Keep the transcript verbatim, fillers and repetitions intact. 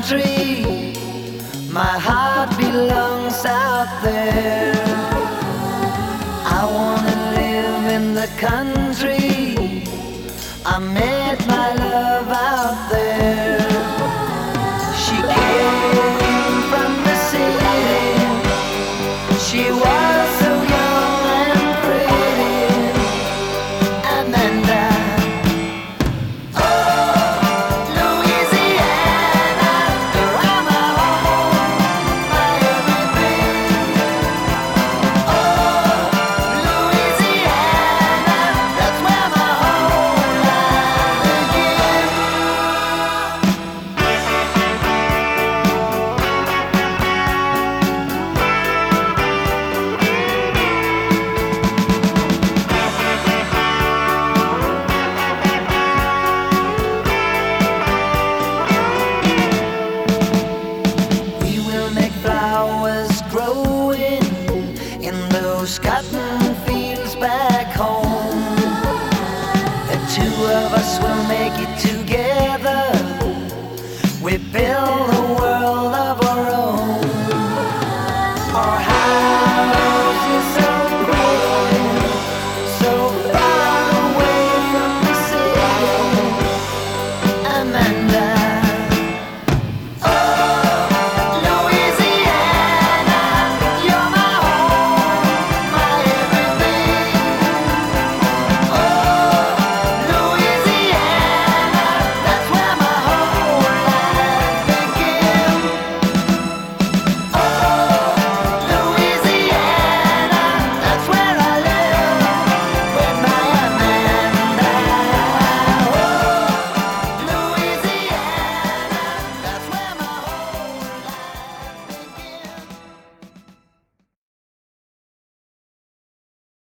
country. My heart belongs out there. I wanna live in the country. I met my love out there. She came from the city. She was so young and pretty. Amanda. Cotton fields back home. The two of us will make it together. We build